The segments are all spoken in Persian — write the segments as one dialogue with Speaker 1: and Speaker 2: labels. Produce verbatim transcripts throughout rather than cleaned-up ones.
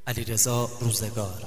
Speaker 1: علیرضا روزگار.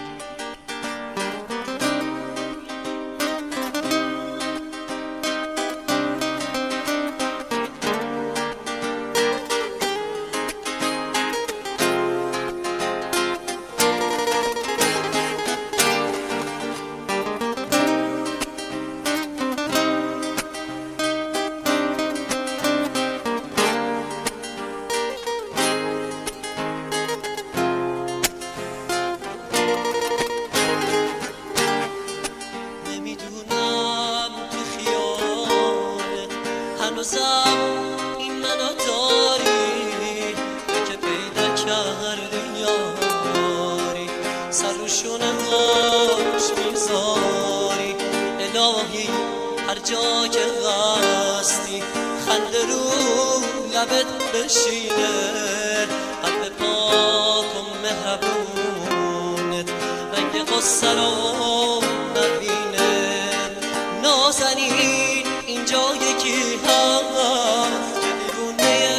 Speaker 2: هنوزم این منو داری که پیدا کردی یاری، سر رو شونهاش میذاری الهی هر جا که هستی، خنده رو لبت بشینه، قلب پاک و مهربونت رنگ غصه رو نبینه. نازنین اینجا یکی هست که دیوونه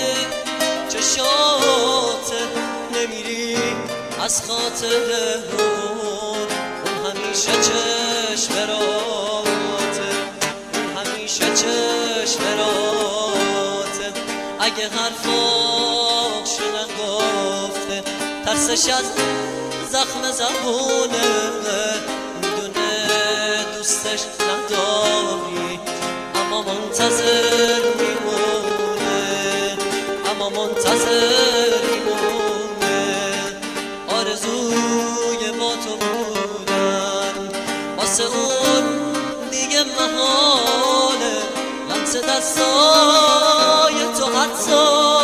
Speaker 2: چشات نمیری از خاطر اون، اون همیشه چشم راته، اون همیشه چشم راته. اگه حرفاشو نگفته ترسش از زخم زبونه، میدونه دوستش نداری اما منتظر میمونه، اما منتظر میمونه. آرزوی با تو بودن واسه اون دیگه محاله، لمس دستای تو حتی